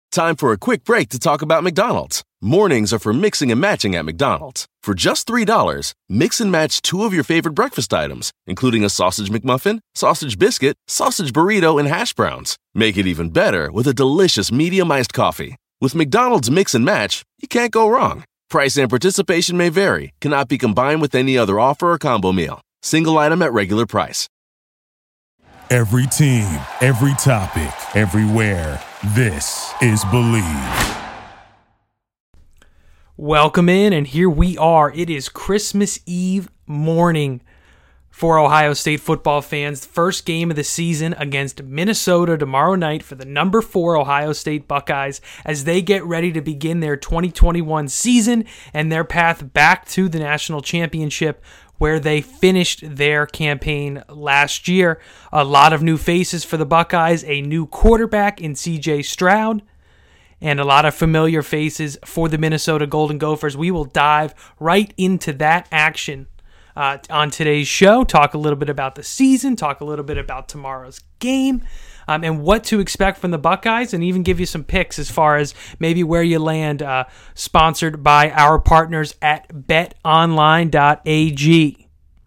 Time for a quick break to talk about McDonald's. Mornings are for mixing and matching at McDonald's. For just $3, mix and match 2 of your favorite breakfast items, including a sausage McMuffin, sausage biscuit, sausage burrito, and hash browns. Make it even better with a delicious medium iced coffee. With McDonald's Mix and Match, you can't go wrong. Price and participation may vary, cannot be combined with any other offer or combo meal. Single item at regular price. Every team, every topic, everywhere. This is Believe. Welcome in, and here we are. It is Christmas Eve morning for Ohio State football fans. First game of the season against Minnesota tomorrow night for the number 4 Ohio State Buckeyes as they get ready to begin their 2021 season and their path back to the national championship where they finished their campaign last year. A lot of new faces for the Buckeyes, a new quarterback in C.J. Stroud, and a lot of familiar faces for the Minnesota Golden Gophers. We will dive right into that action on today's show, talk a little bit about the season, talk a little bit about tomorrow's game, and what to expect from the Buckeyes, and even give you some picks as far as maybe where you land, sponsored by our partners at betonline.ag.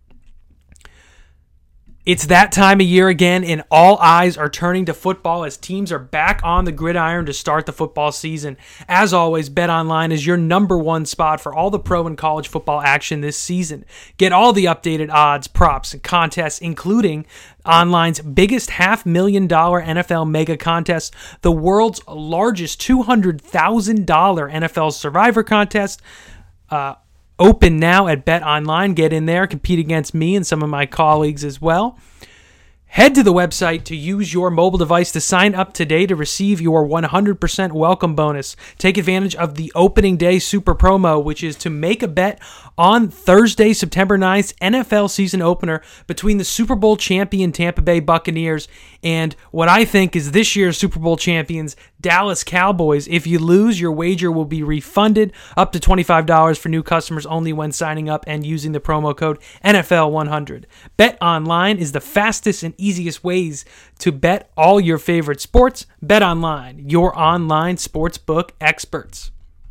It's that time of year again, and all eyes are turning to football as teams are back on the gridiron to start the football season. As always, BetOnline is your number one spot for all the pro and college football action this season. Get all the updated odds, props, and contests, including online's biggest $500,000 NFL mega contest, the world's largest $200,000 NFL Survivor contest, open now at BetOnline. Get in there, compete against me and some of my colleagues as well. Head to the website to use your mobile device to sign up today to receive your 100% welcome bonus. Take advantage of the opening day super promo, which is to make a bet on Thursday, September 9th, NFL season opener between the Super Bowl champion Tampa Bay Buccaneers and what I think is this year's Super Bowl champions, Dallas Cowboys. If you lose, your wager will be refunded up to $25 for new customers only when signing up and using the promo code NFL100. BetOnline is the fastest and easiest ways to bet all your favorite sports. BetOnline, your online sportsbook experts.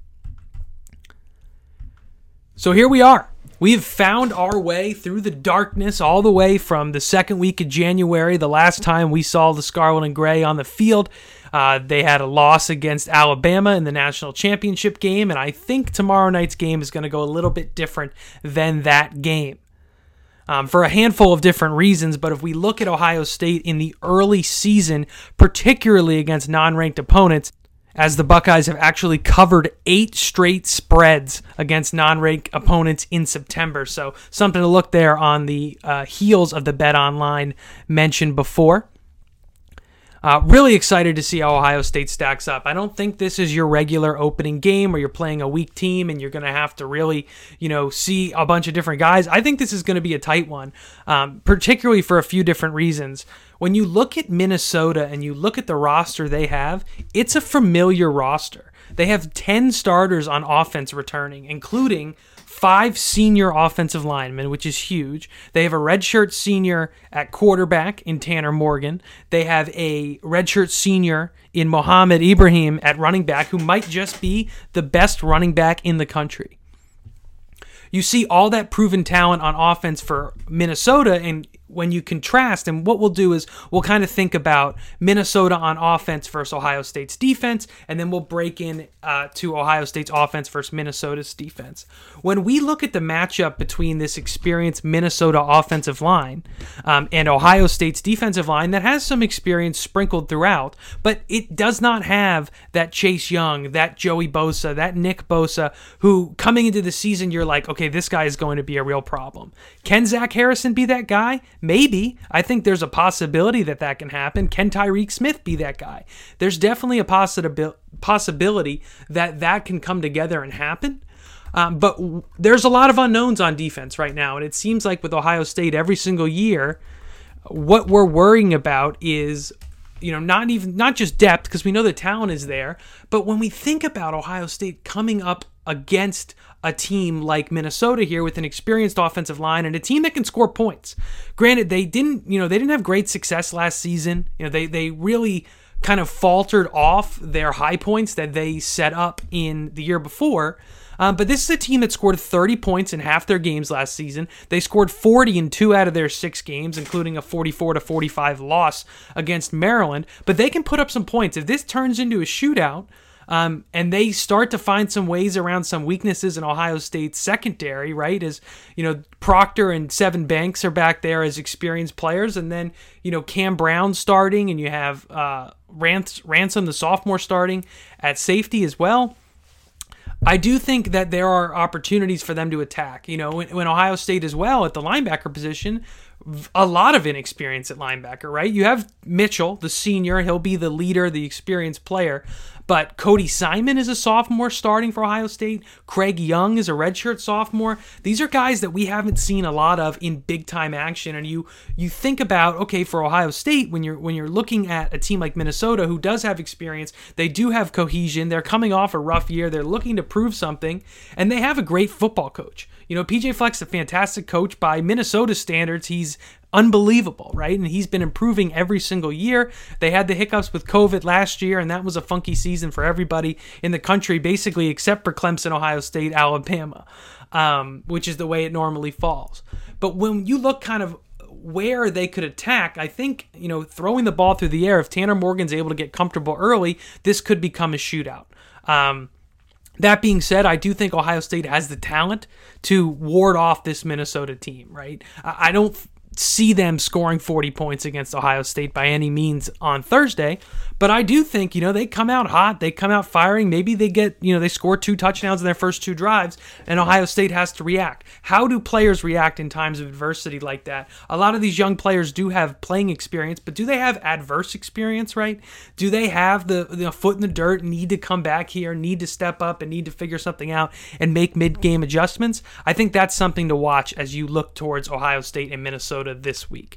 So here we are. We've found our way through the darkness all the way from the second week of January, the last time we saw the Scarlet and Gray on the field. They had a loss against Alabama in the national championship game, and I think tomorrow night's game is going to go a little bit different than that game. For a handful of different reasons, but if we look at Ohio State in the early season, particularly against non-ranked opponents, as the Buckeyes have actually covered 8 straight spreads against non-ranked opponents in September. So something to look there on the heels of the BetOnline mentioned before. Really excited to see how Ohio State stacks up. I don't think this is your regular opening game where you're playing a weak team and you're going to have to really, see a bunch of different guys. I think this is going to be a tight one, particularly for a few different reasons. When you look at Minnesota and you look at the roster they have, it's a familiar roster. They have 10 starters on offense returning, including 5 senior offensive linemen, which is huge. They have a redshirt senior at quarterback in Tanner Morgan. They have a redshirt senior in Mohamed Ibrahim at running back, who might just be the best running back in the country. You see all that proven talent on offense for Minnesota, and when you contrast, and what we'll do is we'll kind of think about Minnesota on offense versus Ohio State's defense, and then we'll break in to Ohio State's offense versus Minnesota's defense. When we look at the matchup between this experienced Minnesota offensive line and Ohio State's defensive line that has some experience sprinkled throughout, but it does not have that Chase Young, that Joey Bosa, that Nick Bosa, who coming into the season you're like, okay, this guy is going to be a real problem. Can Zach Harrison be that guy? Maybe. I think there's a possibility that can happen. Can Tyreek Smith be that guy? There's definitely a possibility that can come together and happen. But there's a lot of unknowns on defense right now, and it seems like with Ohio State every single year, what we're worrying about is, not just depth, because we know the talent is there, but when we think about Ohio State coming up against a team like Minnesota here with an experienced offensive line and a team that can score points. Granted, they didn't have great success last season. They really kind of faltered off their high points that they set up in the year before. But this is a team that scored 30 points in half their games last season. They scored 40 in 2 out of their 6 games, including a 44-45 loss against Maryland. But they can put up some points. If this turns into a shootout, and they start to find some ways around some weaknesses in Ohio State's secondary, right? As, Proctor and Sevyn Banks are back there as experienced players, and then, Cam Brown starting, and you have Ransom, the sophomore, starting at safety as well. I do think that there are opportunities for them to attack. When Ohio State as well at the linebacker position, a lot of inexperience at linebacker, right? You have Mitchell, the senior. He'll be the leader, the experienced player. But Cody Simon is a sophomore starting for Ohio State. Craig Young is a redshirt sophomore. These are guys that we haven't seen a lot of in big-time action. And you think about, okay, for Ohio State, when you're looking at a team like Minnesota who does have experience, they do have cohesion. They're coming off a rough year. They're looking to prove something. And they have a great football coach. PJ Fleck's a fantastic coach. By Minnesota standards, he's unbelievable, right? And he's been improving every single year. They had the hiccups with COVID last year, and that was a funky season for everybody in the country, basically, except for Clemson, Ohio State, Alabama, which is the way it normally falls. But when you look kind of where they could attack, I think, throwing the ball through the air, if Tanner Morgan's able to get comfortable early, this could become a shootout. That being said, I do think Ohio State has the talent to ward off this Minnesota team, right? I don't see them scoring 40 points against Ohio State by any means on Thursday, but I do think, they come out hot, they come out firing, maybe they get, they score 2 touchdowns in their first 2 drives, and Ohio State has to react. How do players react in times of adversity like that? A lot of these young players do have playing experience, but do they have adverse experience, right? Do they have the foot in the dirt, need to come back here, need to step up, and need to figure something out and make mid-game adjustments? I think that's something to watch as you look towards Ohio State and Minnesota this week.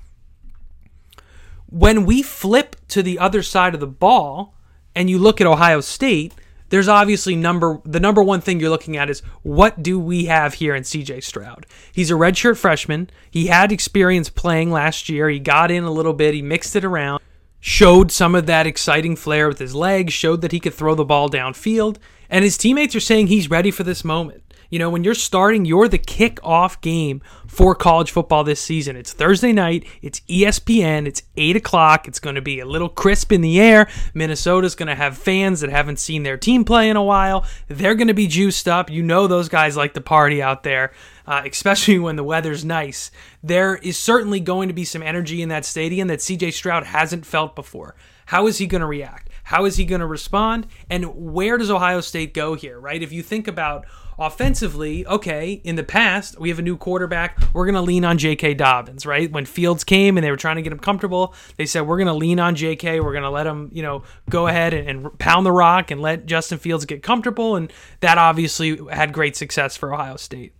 When we flip to the other side of the ball and you look at Ohio State, there's obviously the number one thing you're looking at is, what do we have here in CJ Stroud? He's a redshirt freshman. He had experience playing last year. He got in a little bit. He mixed it around, showed some of that exciting flair with his legs, showed that he could throw the ball downfield, and his teammates are saying he's ready for this moment. When you're starting, you're the kickoff game for college football this season. It's Thursday night. It's ESPN. It's 8 o'clock. It's going to be a little crisp in the air. Minnesota's going to have fans that haven't seen their team play in a while. They're going to be juiced up. Those guys like to party out there, especially when the weather's nice. There is certainly going to be some energy in that stadium that CJ Stroud hasn't felt before. How is he going to react? How is he going to respond? And where does Ohio State go here, right? If you think about offensively, okay, in the past, we have a new quarterback. We're going to lean on J.K. Dobbins, right? When Fields came and they were trying to get him comfortable, they said, we're going to lean on J.K. We're going to let him, go ahead and pound the rock and let Justin Fields get comfortable. And that obviously had great success for Ohio State.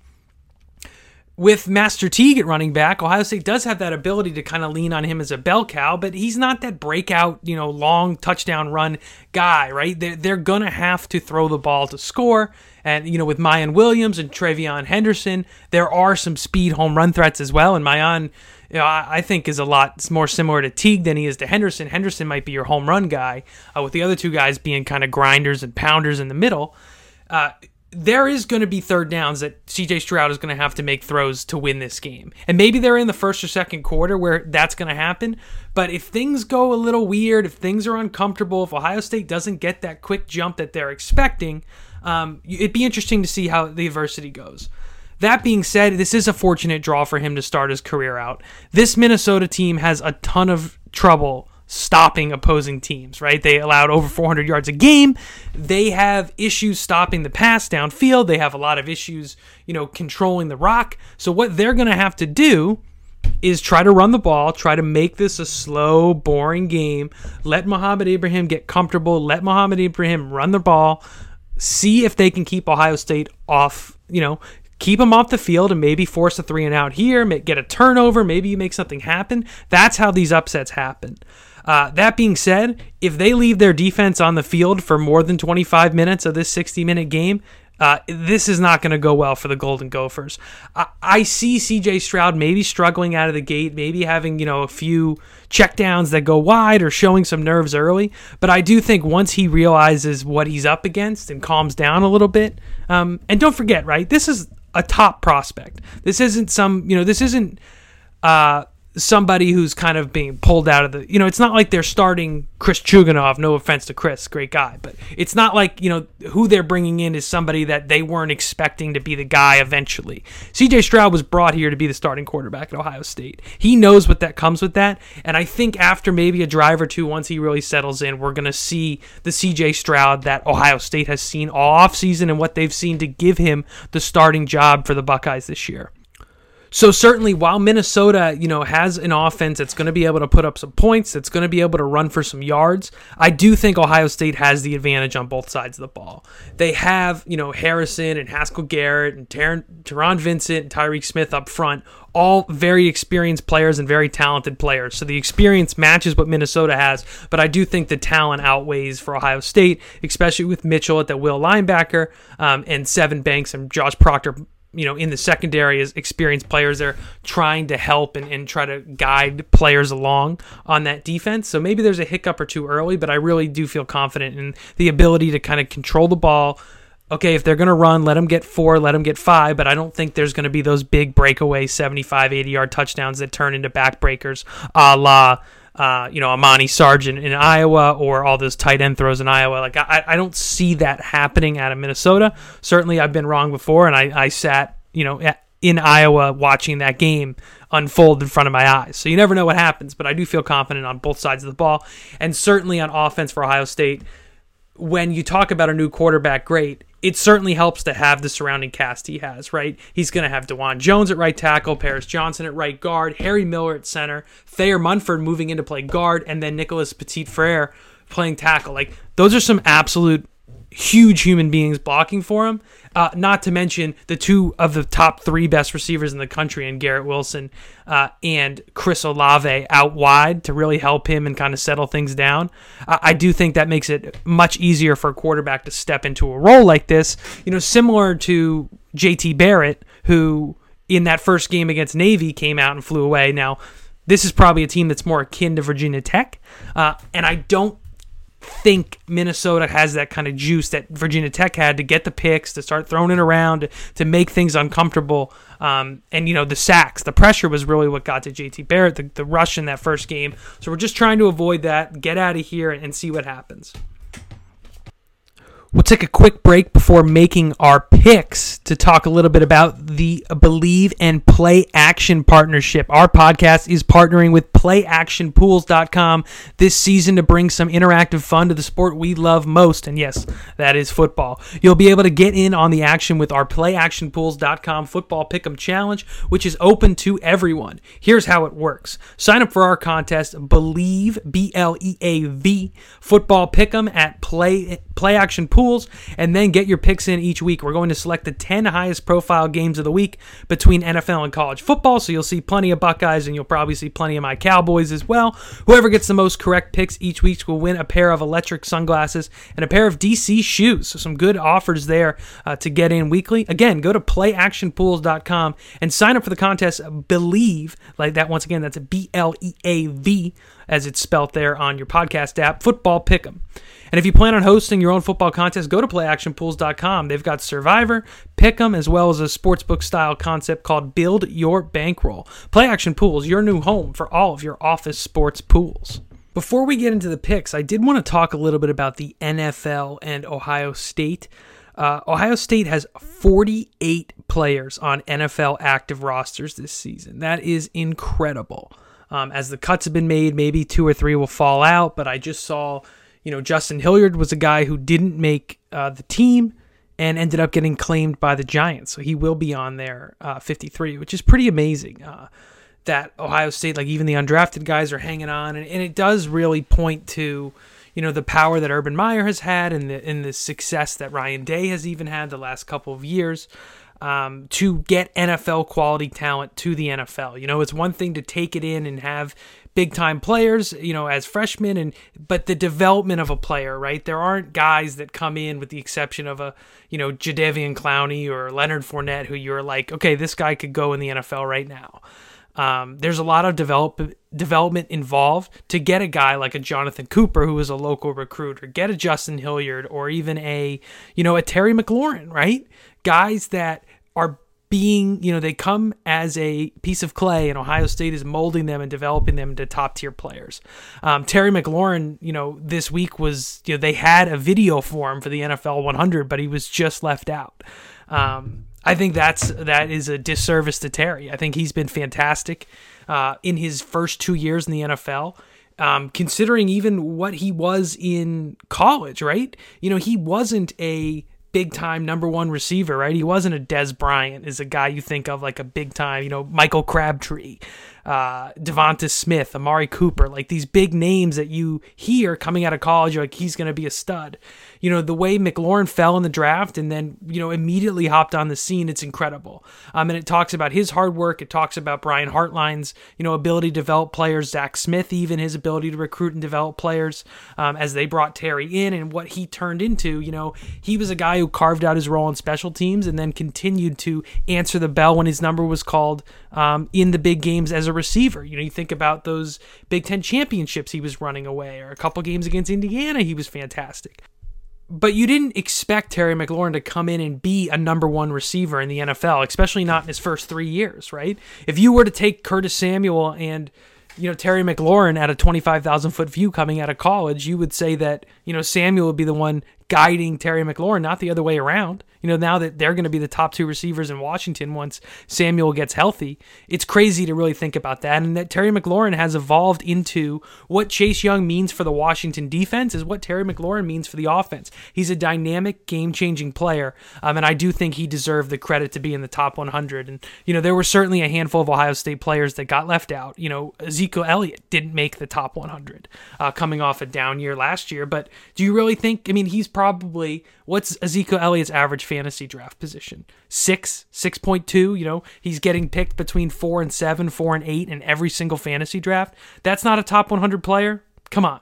With Master Teague at running back, Ohio State does have that ability to kind of lean on him as a bell cow, but he's not that breakout, long touchdown run guy, right? They're going to have to throw the ball to score. And, with Mayan Williams and Travion Henderson, there are some speed home run threats as well. And Mayan, I think is a lot more similar to Teague than he is to Henderson. Henderson might be your home run guy, with the other 2 guys being kind of grinders and pounders in the middle. There is going to be third downs that CJ Stroud is going to have to make throws to win this game. And maybe they're in the first or second quarter where that's going to happen. But if things go a little weird, if things are uncomfortable, if Ohio State doesn't get that quick jump that they're expecting, it'd be interesting to see how the adversity goes. That being said, this is a fortunate draw for him to start his career out. This Minnesota team has a ton of trouble stopping opposing teams, right? They allowed over 400 yards a game. They have issues stopping the pass downfield. They have a lot of issues, controlling the rock. So what they're going to have to do is try to run the ball, try to make this a slow, boring game. Let Mohamed Ibrahim get comfortable. Let Mohamed Ibrahim run the ball. See if they can keep Ohio State off, keep them off the field and maybe force a 3-and-out here, get a turnover, maybe you make something happen. That's how these upsets happen. That being said, if they leave their defense on the field for more than 25 minutes of this 60-minute game, This is not going to go well for the Golden Gophers. I see CJ Stroud maybe struggling out of the gate, maybe having, a few checkdowns that go wide or showing some nerves early. But I do think once he realizes what he's up against and calms down a little bit, and don't forget, right, this is a top prospect. This isn't somebody who's kind of being pulled out of the, it's not like they're starting Chris Chugunov, no offense to Chris, great guy, but it's not like, who they're bringing in is somebody that they weren't expecting to be the guy eventually. CJ Stroud was brought here to be the starting quarterback at Ohio State. He knows what that comes with that, and I think after maybe a drive or two, once he really settles in, we're going to see the CJ Stroud that Ohio State has seen all offseason and what they've seen to give him the starting job for the Buckeyes this year. So certainly while Minnesota, has an offense that's going to be able to put up some points, that's going to be able to run for some yards, I do think Ohio State has the advantage on both sides of the ball. They have, Harrison and Haskell Garrett and Teron Vincent and Tyreek Smith up front, all very experienced players and very talented players. So the experience matches what Minnesota has, but I do think the talent outweighs for Ohio State, especially with Mitchell at the will linebacker, and Sevyn Banks and Josh Proctor, in the secondary as experienced players. They're trying to help and try to guide players along on that defense. So maybe there's a hiccup or two early, but I really do feel confident in the ability to kind of control the ball. Okay, if they're going to run, let them get 4, let them get 5, but I don't think there's going to be those big breakaway 75, 80-yard touchdowns that turn into backbreakers a la Amani Sargent in Iowa or all those tight end throws in Iowa. Like I don't see that happening out of Minnesota. Certainly I've been wrong before, and I sat, in Iowa watching that game unfold in front of my eyes. So you never know what happens, but I do feel confident on both sides of the ball. And certainly on offense for Ohio State, when you talk about a new quarterback, great. It certainly helps to have the surrounding cast he has, right? He's going to have DeJuan Jones at right tackle, Paris Johnson at right guard, Harry Miller at center, Thayer Munford moving in to play guard, and then Nicholas Petit-Frere playing tackle. Like, those are some absolute huge human beings blocking for him. Not to mention the two of the top 3 best receivers in the country, and Garrett Wilson and Chris Olave out wide to really help him and kind of settle things down. I do think that makes it much easier for a quarterback to step into a role like this, similar to JT Barrett, who in that first game against Navy came out and flew away. Now, this is probably a team that's more akin to Virginia Tech, and I don't think Minnesota has that kind of juice that Virginia Tech had to get the picks, to start throwing it around, to make things uncomfortable. And, the sacks, the pressure was really what got to JT Barrett, the rush in that first game. So we're just trying to avoid that, get out of here, and see what happens. We'll take a quick break before making our picks to talk a little bit about the Believe and Play Action partnership. Our podcast is partnering with PlayActionPools.com this season to bring some interactive fun to the sport we love most, and yes, that is football. You'll be able to get in on the action with our PlayActionPools.com Football Pick'em Challenge, which is open to everyone. Here's how it works. Sign up for our contest, Believe, B-L-E-A-V, Football Pick'em at Play-Action Pools, and then get your picks in each week. We're going to select the 10 highest profile games of the week between NFL and college football, so you'll see plenty of Buckeyes, and you'll probably see plenty of my Cowboys as well. Whoever gets the most correct picks each week will win a pair of electric sunglasses and a pair of DC shoes. So some good offers there to get in weekly. Again, go to PlayActionPools.com and sign up for the contest Believe, like that. Once again, that's a B-L-E-A-V, as it's spelled there on your podcast app, Football Pick'em. And if you plan on hosting your own football contest, go to PlayActionPools.com. They've got Survivor, Pick'em, as well as a sportsbook-style concept called Build Your Bankroll. Play Action Pools, your new home for all of your office sports pools. Before we get into the picks, I did want to talk a little bit about the NFL and Ohio State. Ohio State has 48 players on NFL active rosters this season. That is incredible. As the cuts have been made, maybe 2 or 3 will fall out, but I just saw... Justin Hilliard was a guy who didn't make the team and ended up getting claimed by the Giants. So he will be on there 53, which is pretty amazing that Ohio State, like even the undrafted guys, are hanging on. And it does really point to, the power that Urban Meyer has had and the success that Ryan Day has even had the last couple of years to get NFL quality talent to the NFL. It's one thing to take it in and have big-time players, as freshmen, but the development of a player, right? There aren't guys that come in, with the exception of a, Jadeveon Clowney or Leonard Fournette, who you're like, okay, this guy could go in the NFL right now. There's a lot of development involved to get a guy like a Jonathan Cooper, who is a local recruit, or get a Justin Hilliard, or even a Terry McLaurin, right? Guys that are being, they come as a piece of clay, and Ohio State is molding them and developing them into top-tier players. Terry McLaurin, this week was, they had a video for him for the NFL 100, but he was just left out. I think that is a disservice to Terry. I think he's been fantastic in his first 2 years in the NFL. Considering even what he was in college, right? He wasn't a big-time number one receiver, right? He wasn't a Dez Bryant, is a guy you think of like a big-time, Michael Crabtree, Devonta Smith, Amari Cooper, like these big names that you hear coming out of college, you're like, he's going to be a stud. The way McLaurin fell in the draft and then, immediately hopped on the scene, it's incredible. And it talks about his hard work. It talks about Brian Hartline's, ability to develop players, Zach Smith, even his ability to recruit and develop players, as they brought Terry in and what he turned into. He was a guy who carved out his role in special teams and then continued to answer the bell when his number was called in the big games as a receiver. You think about those Big Ten championships he was running away, or a couple games against Indiana, he was fantastic. But you didn't expect Terry McLaurin to come in and be a number one receiver in the NFL, especially not in his first 3 years, right? If you were to take Curtis Samuel and Terry McLaurin at a 25,000-foot view coming out of college, you would say that, Samuel would be the one guiding Terry McLaurin, not the other way around. Now that they're going to be the top two receivers in Washington once Samuel gets healthy, it's crazy to really think about that. And that Terry McLaurin has evolved into what Chase Young means for the Washington defense is what Terry McLaurin means for the offense. He's a dynamic, game-changing player, and I do think he deserved the credit to be in the top 100. And, there were certainly a handful of Ohio State players that got left out. Ezekiel Elliott didn't make the top 100 coming off a down year last year. But do you really think, he's probably, what's Ezekiel Elliott's average fantasy draft position? 6.2, he's getting picked between 4 and 7, 4 and 8 in every single fantasy draft. That's not a top 100 player. Come on.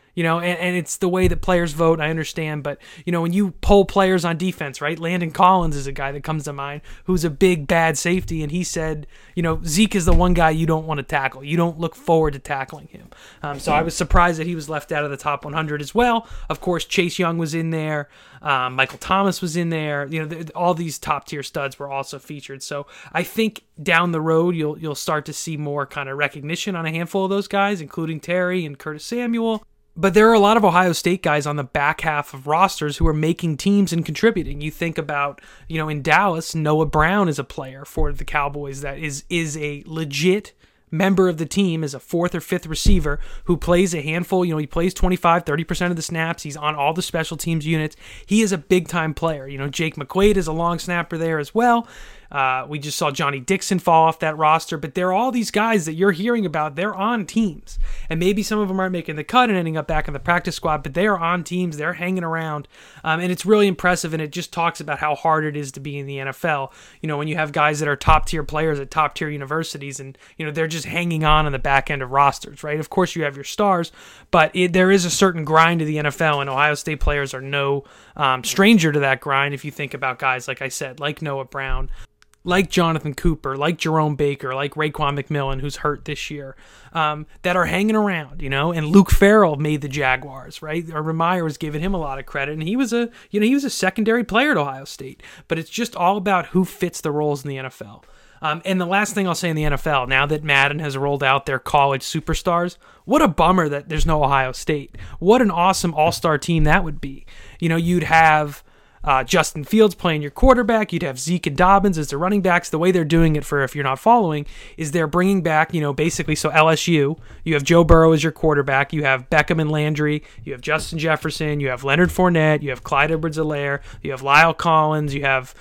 And it's the way that players vote, I understand, but, when you poll players on defense, right, Landon Collins is a guy that comes to mind who's a big, bad safety, and he said, Zeke is the one guy you don't want to tackle. You don't look forward to tackling him. So I was surprised that he was left out of the top 100 as well. Of course, Chase Young was in there. Michael Thomas was in there. All these top-tier studs were also featured. So I think down the road, you'll start to see more kind of recognition on a handful of those guys, including Terry and Curtis Samuel. But there are a lot of Ohio State guys on the back half of rosters who are making teams and contributing. You think about, in Dallas, Noah Brown is a player for the Cowboys that is a legit member of the team, as a fourth or fifth receiver who plays a handful. He plays 25-30% of the snaps. He's on all the special teams units. He is a big-time player. Jake McQuaid is a long snapper there as well. We just saw Johnny Dixon fall off that roster, but there are all these guys that you're hearing about. They're on teams, and maybe some of them aren't making the cut and ending up back in the practice squad, but they are on teams. They're hanging around, and it's really impressive, and it just talks about how hard it is to be in the NFL. When you have guys that are top-tier players at top-tier universities, and, they're just hanging on the back end of rosters, right? Of course, you have your stars, but there is a certain grind to the NFL, and Ohio State players are no stranger to that grind. If you think about guys, like I said, like Noah Brown, like Jonathan Cooper, like Jerome Baker, like Raekwon McMillan, who's hurt this year, that are hanging around, and Luke Farrell made the Jaguars, right? Urban Meyer was giving him a lot of credit, and he was a secondary player at Ohio State, but it's just all about who fits the roles in the NFL. And the last thing I'll say in the NFL, now that Madden has rolled out their college superstars, what a bummer that there's no Ohio State. What an awesome all-star team that would be. You'd have Justin Fields playing your quarterback. You'd have Zeke and Dobbins as the running backs. The way they're doing it, for if you're not following, is they're bringing back, basically, so LSU, you have Joe Burrow as your quarterback. You have Beckham and Landry. You have Justin Jefferson. You have Leonard Fournette. You have Clyde Edwards-Helaire. You have Lyle Collins. You have,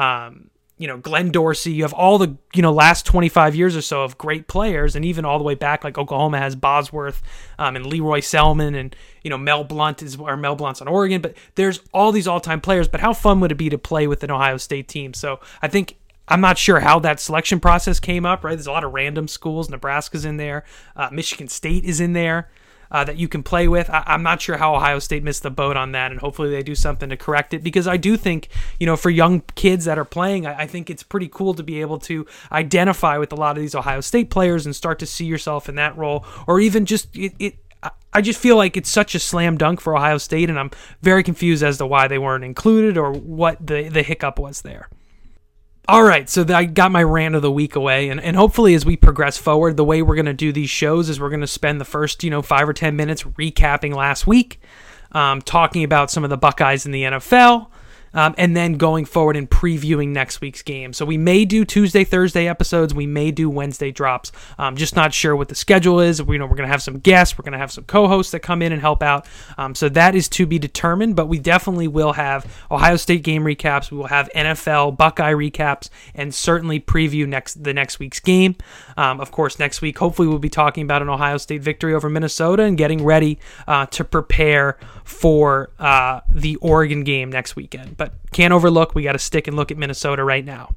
Glenn Dorsey. You have all the, last 25 years or so of great players, and even all the way back, like Oklahoma has Bosworth and Leroy Selman, and, Mel Blunt's on Oregon. But there's all these all-time players, but how fun would it be to play with an Ohio State team? So I think I'm not sure how that selection process came up, right? There's a lot of random schools. Nebraska's in there. Michigan State is in there that you can play with. I'm not sure how Ohio State missed the boat on that, and hopefully they do something to correct it, because I do think, for young kids that are playing, I think it's pretty cool to be able to identify with a lot of these Ohio State players and start to see yourself in that role, or even just I just feel like it's such a slam dunk for Ohio State, and I'm very confused as to why they weren't included or what the hiccup was there. All right, so I got my rant of the week away, and hopefully as we progress forward, the way we're going to do these shows is we're going to spend the first 5 or 10 minutes recapping last week, talking about some of the Buckeyes in the NFL, and then going forward and previewing next week's game. So we may do Tuesday, Thursday episodes. We may do Wednesday drops. Just not sure what the schedule is. We're going to have some guests. We're going to have some co-hosts that come in and help out. So that is to be determined, but we definitely will have Ohio State game recaps. We will have NFL Buckeye recaps, and certainly preview the next week's game. Of course, next week, hopefully we'll be talking about an Ohio State victory over Minnesota and getting ready to prepare for the Oregon game next weekend. But can't overlook, we got to stick and look at Minnesota right now.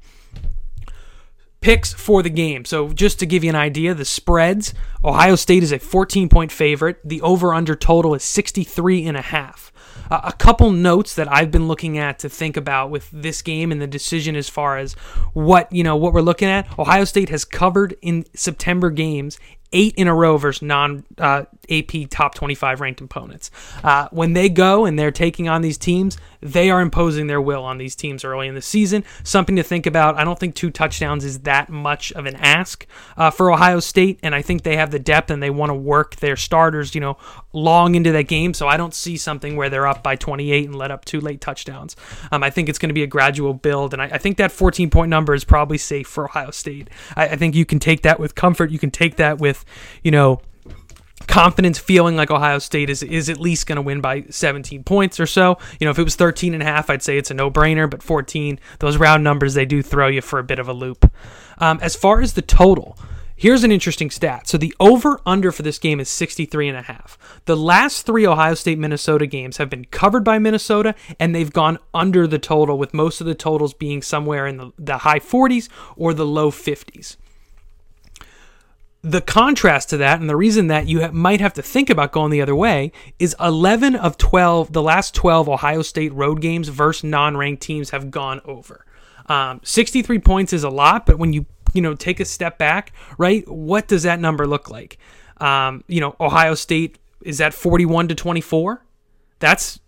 Picks for the game. So just to give you an idea, the spreads, Ohio State is a 14-point favorite. The over-under total is 63.5. A couple notes that I've been looking at to think about with this game and the decision as far as what we're looking at. Ohio State has covered in September games 8 in a row versus non-AP top 25 ranked opponents. When they go and they're taking on these teams, they are imposing their will on these teams early in the season. Something to think about. I don't think 2 touchdowns is that much of an ask for Ohio State, and I think they have the depth and they want to work their starters, long into that game. So I don't see something where they're up by 28 and let up 2 late touchdowns. I think it's going to be a gradual build, and I think that 14-point number is probably safe for Ohio State. I think you can take that with comfort. You can take that with, confidence, feeling like Ohio State is at least going to win by 17 points or so. If it was 13.5, I'd say it's a no-brainer, but 14, those round numbers, they do throw you for a bit of a loop. As far as the total, here's an interesting stat. So the over-under for this game is 63.5. The last 3 Ohio State-Minnesota games have been covered by Minnesota, and they've gone under the total, with most of the totals being somewhere in the high 40s or the low 50s. The contrast to that, and the reason that you might have to think about going the other way, is 11 of 12, the last 12 Ohio State road games versus non-ranked teams have gone over. 63 points is a lot, but when you take a step back, right, what does that number look like? Ohio State is at 41-24. That's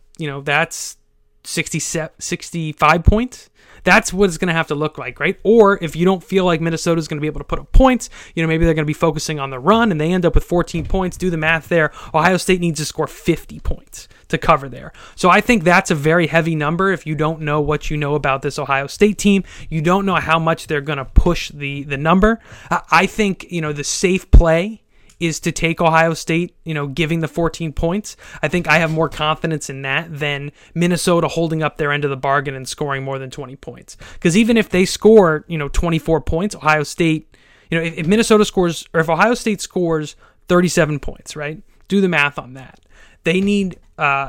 65 points. That's what it's going to have to look like, right? Or if you don't feel like Minnesota's going to be able to put up points, maybe they're going to be focusing on the run and they end up with 14 points. Do the math there. Ohio State needs to score 50 points to cover there. So I think that's a very heavy number if you don't know what you know about this Ohio State team. You don't know how much they're going to push the number. I think, the safe play is to take Ohio State, giving the 14 points. I think I have more confidence in that than Minnesota holding up their end of the bargain and scoring more than 20 points. Because even if they score, 24 points, Ohio State, if Minnesota scores, or if Ohio State scores 37 points, right? Do the math on that. They need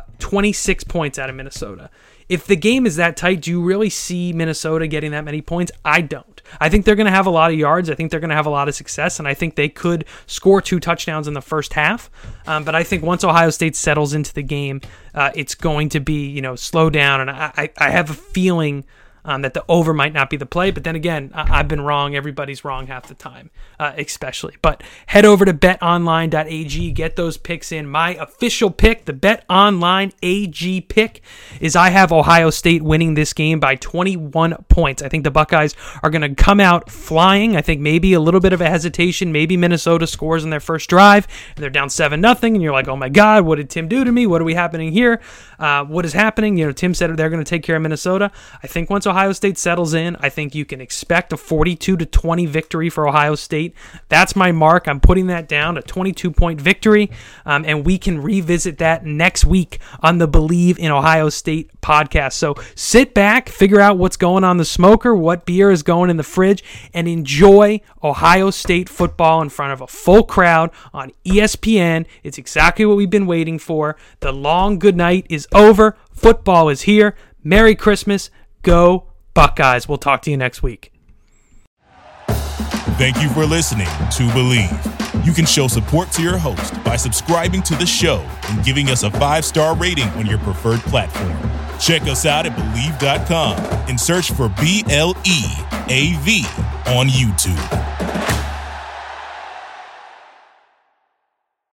26 points out of Minnesota. If the game is that tight, do you really see Minnesota getting that many points? I don't. I think they're going to have a lot of yards. I think they're going to have a lot of success, and I think they could score 2 touchdowns in the first half. But I think once Ohio State settles into the game, it's going to be, slow down, and I have a feeling that the over might not be the play. But then again, I've been wrong. Everybody's wrong half the time, especially. But head over to betonline.ag. Get those picks in. My official pick, the BetOnline AG pick, is I have Ohio State winning this game by 21 points. I think the Buckeyes are going to come out flying. I think maybe a little bit of a hesitation. Maybe Minnesota scores in their first drive, and they're down 7-0, and you're like, oh my God, what did Tim do to me? What are we happening here? What is happening? Tim said they're going to take care of Minnesota. I think once Ohio State settles in, I think you can expect a 42-20 victory for Ohio State. That's my mark. I'm putting that down, a 22-point victory, and we can revisit that next week on the Believe in Ohio State podcast. So sit back, figure out what's going on the smoker, what beer is going in the fridge, and enjoy Ohio State football in front of a full crowd on ESPN. It's exactly what we've been waiting for. The long good night is over. Football is here. Merry Christmas. Go Buckeyes. We'll talk to you next week. Thank you for listening to Believe. You can show support to your host by subscribing to the show and giving us a 5-star rating on your preferred platform. Check us out at Believe.com and search for BLEAV on YouTube.